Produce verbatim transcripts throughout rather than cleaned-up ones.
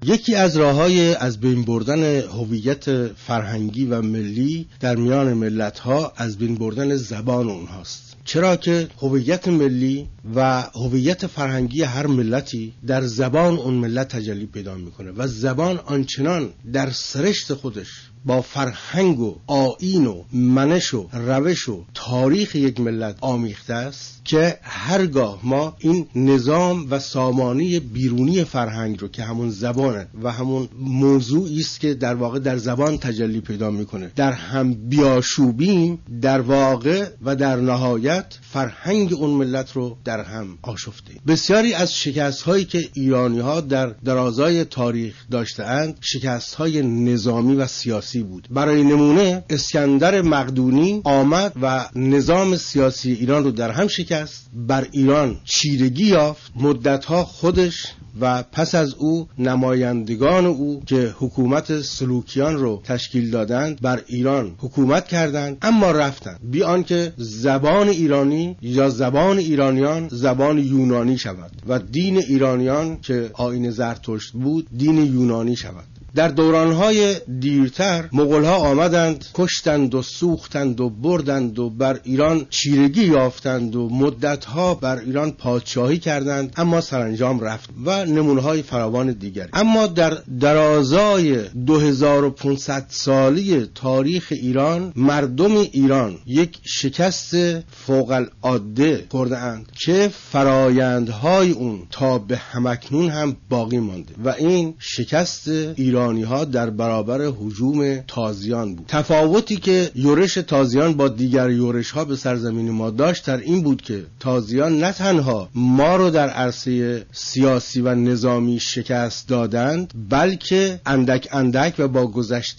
یکی از راه‌های از بین بردن هویت فرهنگی و ملی در میان ملت‌ها از بین بردن زبان اونهاست. چرا که هویت ملی و هویت فرهنگی هر ملتی در زبان اون ملت تجلی پیدا میکنه و زبان آنچنان در سرشت خودش با فرهنگ و آیین و منش و روش و تاریخ یک ملت آمیخته است که هرگاه ما این نظام و سامانه بیرونی فرهنگ رو که همون زبانه و همون موضوعی است که در واقع در زبان تجلی پیدا میکنه در هم بیاشوبیم، در واقع و در نهایت فرهنگ اون ملت رو در هم آشفتیم. بسیاری از شکست هایی که ایرانی ها در درازای تاریخ داشته‌اند شکست های نظامی و سیاسی بود. برای نمونه اسکندر مقدونی آمد و نظام سیاسی ایران رو در هم شکست، بر ایران چیرگی یافت، مدتها خودش و پس از او نمایندگان او که حکومت سلوکیان رو تشکیل دادند بر ایران حکومت کردند، اما رفتند بی آنکه زبان ایرانی یا زبان ایرانیان زبان یونانی شود و دین ایرانیان که آیین زرتشت بود دین یونانی شود. در دورانهای دیرتر مغول‌ها آمدند، کشتند و سوختند و بردند و بر ایران چیرگی یافتند و مدتها بر ایران پادشاهی کردند، اما سرانجام رفت و نمونه‌های فراوان دیگر. اما در درازای دو هزار و پانصد سالی تاریخ ایران مردم ایران یک شکست فوق العاده خورده‌اند که فرایندهای اون تا به همکنون هم باقی مانده و این شکست ایران ایرانی ها در برابر هجوم تازیان بود. تفاوتی که یورش تازیان با دیگر یورش ها به سرزمین ما داشت در این بود که تازیان نه تنها ما رو در عرصه سیاسی و نظامی شکست دادند، بلکه اندک اندک و با گذشت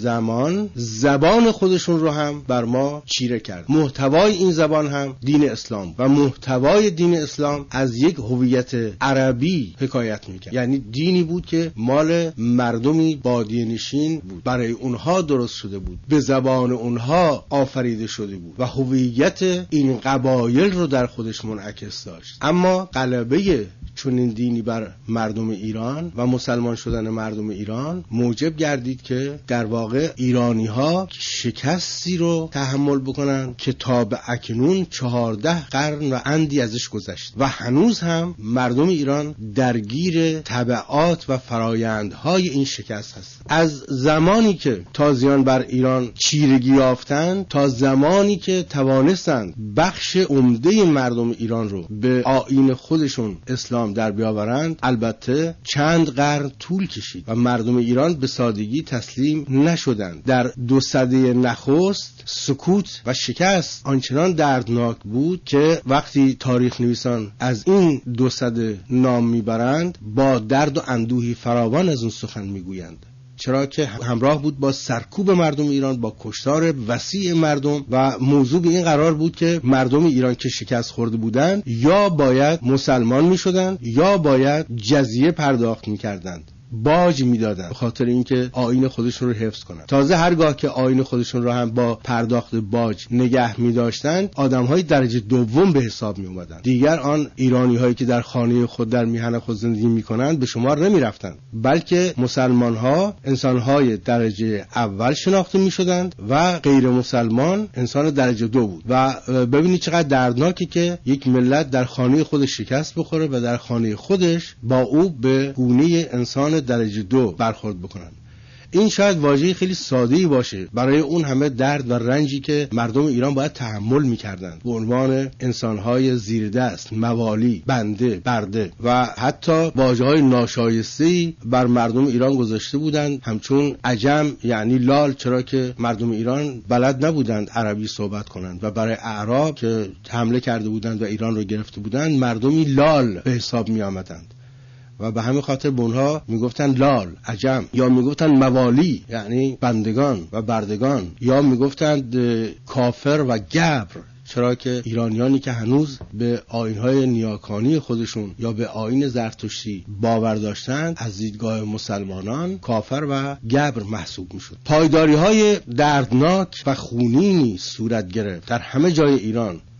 زمان زبان خودشون رو هم بر ما چیره کرد. محتوای این زبان هم دین اسلام و محتوای دین اسلام از یک هویت عربی حکایت میکرد، یعنی دینی بود که مال مردمی بادیه نشین بود، برای اونها درست شده بود، به زبان اونها آفریده شده بود و هویت این قبایل رو در خودش منعکس داشت. اما غلبه چون این دینی بر مردم ایران و مسلمان شدن مردم ایران موجب گردید که در واقع ایرانی ها شکستی رو تحمل بکنن که تا به اکنون چهارده قرن و اندی ازش گذشت و هنوز هم مردم ایران درگیر تبعات و فرایندهای این شکست هست. از زمانی که تازیان بر ایران چیرگی یافتند تا زمانی که توانستند بخش عمده مردم ایران رو به آیین خودشون اسلام در بیاورند البته چند قرن طول کشید و مردم ایران به سادگی تسلیم نشدند. در دو سده نخست سکوت و شکست آنچنان دردناک بود که وقتی تاریخ نویسان از این دو سده نام میبرند با درد و اندوهی فراوان از اون سخن میگویند، چرا که همراه بود با سرکوب مردم ایران، با کشتار وسیع مردم و موضوع به این قرار بود که مردم ایران که شکست خورده بودند یا باید مسلمان می شدند یا باید جزیه پرداخت می کردند، باج میدادن به خاطر اینکه آیین خودشون رو حفظ کنن. تازه هرگاه که آیین خودشون رو هم با پرداخت باج نگه می‌داشتن آدم‌های درجه دوم به حساب می‌اومدن. دیگر آن ایرانی‌هایی که در خانه خود در میهن خود زندگی می‌کنند به شمار نمی‌رفتند، بلکه مسلمان‌ها انسان‌های درجه اول شناخته می‌شدند و غیر مسلمان انسان درجه دو بود. و ببینید چقدر دردناکه که یک ملت در خانه خودش شکست بخوره و در خانه خودش با او به گونه انسان درجه دو برخورد بکنن. این شاید واژه خیلی ساده‌ای باشه برای اون همه درد و رنجی که مردم ایران باید تحمل می‌کردند به عنوان انسان‌های زیر دست، موالی، بنده، برده و حتی واژه‌های ناشایسته‌ای بر مردم ایران گذاشته بودند، همچون عجم یعنی لال، چرا که مردم ایران بلد نبودند عربی صحبت کنند و برای اعراب که حمله کرده بودند و ایران رو گرفته بودند مردمی لال به حساب می‌آمدند و به همین خاطر به اونها میگفتن لال، عجم، یا میگفتن موالی یعنی بندگان و بردگان، یا میگفتند کافر و گبر، چرا که ایرانیانی که هنوز به آیین‌های نیاکانی خودشون یا به آیین زرتشتی باور داشتند از دیدگاه مسلمانان کافر و گبر محسوب میشد. پایداری‌های دردناک و خونینی صورت گرفت در همه جای ایران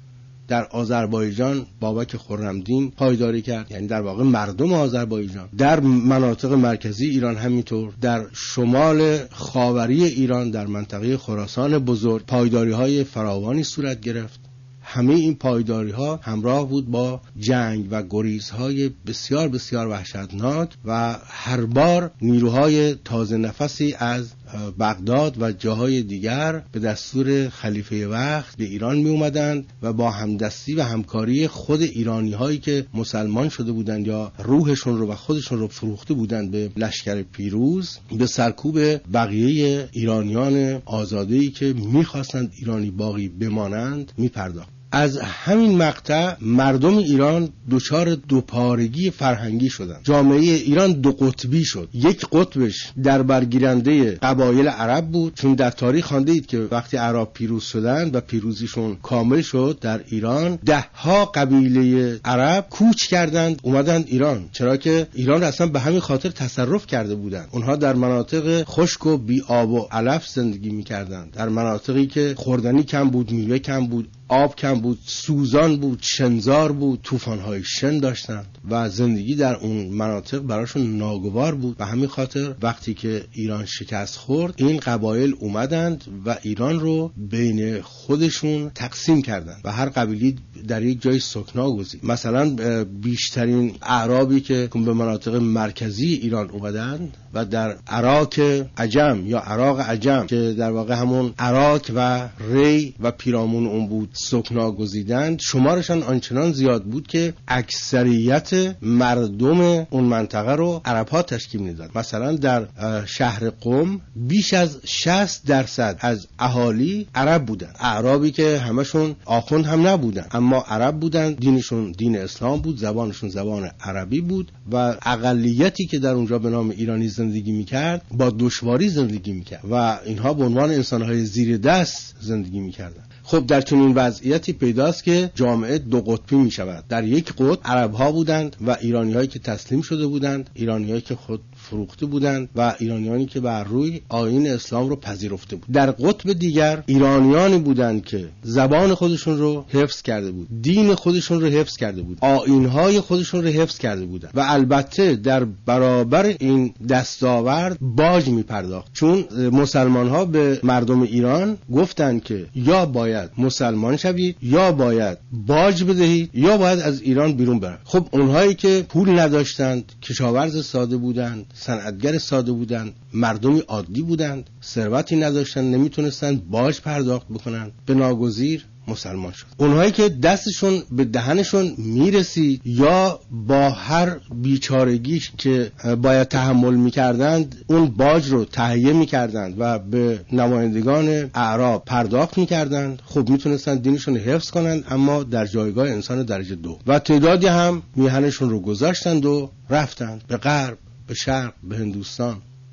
در آذربایجان بابک خرمدین پایداری کرد، یعنی در واقع مردم آذربایجان. در مناطق مرکزی ایران همینطور، در شمال خاوری ایران در منطقه خراسان بزرگ پایداری‌های فراوانی صورت گرفت. همه این پایداری ها همراه بود با جنگ و گریزهای بسیار بسیار وحشتناک و هر بار نیروهای تازه نفسی از بغداد و جاهای دیگر به دستور خلیفه وقت به ایران می اومدند و با همدستی و همکاری خود ایرانی هایی که مسلمان شده بودند یا روحشون رو و خودشون رو فروخته بودند به لشکر پیروز، به سرکوب بقیه ایرانیان آزاده‌ای که می‌خواستند ایرانی باقی بمانند می‌پرداخت. از همین مقطع مردم ایران دچار دوپارگی فرهنگی شدند. جامعه ایران دو قطبی شد. یک قطبش در برگیرنده قبایل عرب بود، چون در تاریخ خوانده اید که وقتی عرب پیروز شدند و پیروزیشون کامل شد در ایران، ده ها قبیله عرب کوچ کردند اومدند ایران، چرا که ایران اصلا به همین خاطر تصرف کرده بودند. اونها در مناطق خشک و بی آب و علف زندگی می‌کردند، در مناطقی که خوردنی کم بود، میوه کم بود، آب کم بود، سوزان بود، شنزار بود، طوفان‌های شن داشتند و زندگی در اون مناطق براشون ناگوار بود. و همین خاطر وقتی که ایران شکست خورد، این قبایل اومدند و ایران رو بین خودشون تقسیم کردند و هر قبیله در یک جای سکنا گزید. مثلا بیشترین اعرابی که به مناطق مرکزی ایران اومدند و در عراق عجم یا عراق عجم که در واقع همون عراق و ری و پیرامون اون بود سکنا گزیدند، شمارشان آنچنان زیاد بود که اکثریت مردم اون منطقه رو عرب‌ها تشکیل میدادند. مثلا در شهر قم بیش از شصت درصد از اهالی عرب بودند، اعرابی که همشون آخوند هم نبودند اما عرب بودند، دینشون دین اسلام بود، زبانشون زبان عربی بود و اقلیتی که در اونجا به نام ایرانی زندگی میکرد با دشواری زندگی میکرد و اینها به عنوان انسانهای زیر دست زندگی میکردند. خب در چنین وضعیتی پیداست که جامعه دو قطبی می شود. در یک قطب عرب ها بودند و ایرانی هایی که تسلیم شده بودند، ایرانی هایی که خود فروخته بودند و ایرانیانی که بر روی آیین اسلام رو پذیرفته بود. در قطب دیگر ایرانیانی بودند که زبان خودشون رو حفظ کرده بود، دین خودشون رو حفظ کرده بود، آیین‌های خودشون رو حفظ کرده بودند و البته در برابر این دستاورد باج می‌پرداخت، چون مسلمان‌ها به مردم ایران گفتند که یا باید مسلمان شوید یا باید باج بدهید یا باید از ایران بیرون برید. خب اونهایی که پول نداشتند، کشاورز ساده بودند، صنعتگر ساده بودند، مردمی عادی بودند، ثروتی نداشتند، نمیتونستند باج پرداخت بکنند، به ناگزیر مسلمان شد. اونهایی که دستشون به دهنشون میرسید یا با هر بیچارگیش که باید تحمل میکردند اون باج رو تهیه میکردند و به نمایندگان اعراب پرداخت میکردند، خب میتونستند دینشون حفظ کنند اما در جایگاه انسان درجه دو. و تعدادی هم میهنشون رو گذاشتند و رفتند به غرب، به شرق، به هندوستان.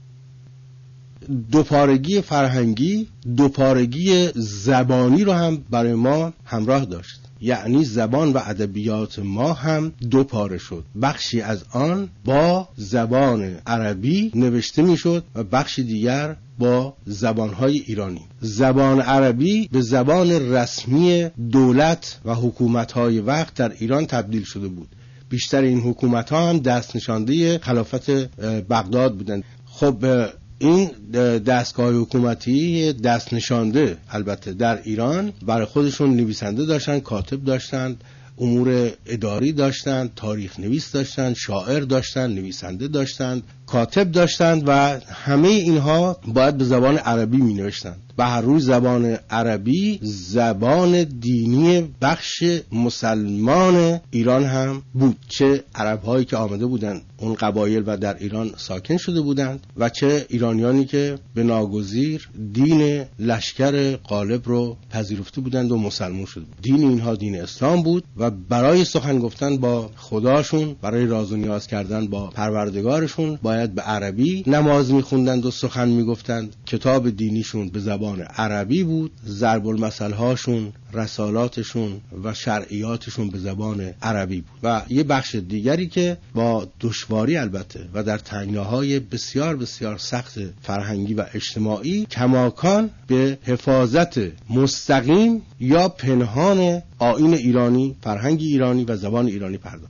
دوپارگی فرهنگی، دوپارگی زبانی رو هم برای ما همراه داشت، یعنی زبان و ادبیات ما هم دو پاره شد. بخشی از آن با زبان عربی نوشته میشد و بخشی دیگر با زبانهای ایرانی. زبان عربی به زبان رسمی دولت و حکومتهای وقت در ایران تبدیل شده بود. بیشتر این حکومت‌ها هم دست نشانده خلافت بغداد بودند. خب این دستگاه حکومتی دست نشانده البته در ایران برای خودشون نویسنده داشتن، کاتب داشتن، امور اداری داشتن، تاریخ نویس داشتن، شاعر داشتن، نویسنده داشتن، کاتب داشتن و همه اینها باید به زبان عربی می نوشتند. و هر روز زبان عربی زبان دینی بخش مسلمان ایران هم بود، چه عرب هایی که آمده بودند اون قبایل و در ایران ساکن شده بودند و چه ایرانیانی که به ناگزیر دین لشکر غالب رو پذیرفته بودند و مسلمان شده بود. دین اینها دین اسلام بود و برای سخن گفتن با خداشون، برای راز و نیاز کردن با پروردگارشون باید باید به عربی نماز میخوندند و سخن میگفتند. کتاب دینیشون به زبان عربی بود، ضرب المثل هاشون، رسالاتشون و شرعیاتشون به زبان عربی بود. و یه بخش دیگری که با دشواری البته و در تنگناهای بسیار بسیار سخت فرهنگی و اجتماعی کماکان به حفاظت مستقیم یا پنهان آیین ایرانی، فرهنگ ایرانی و زبان ایرانی پرداخت.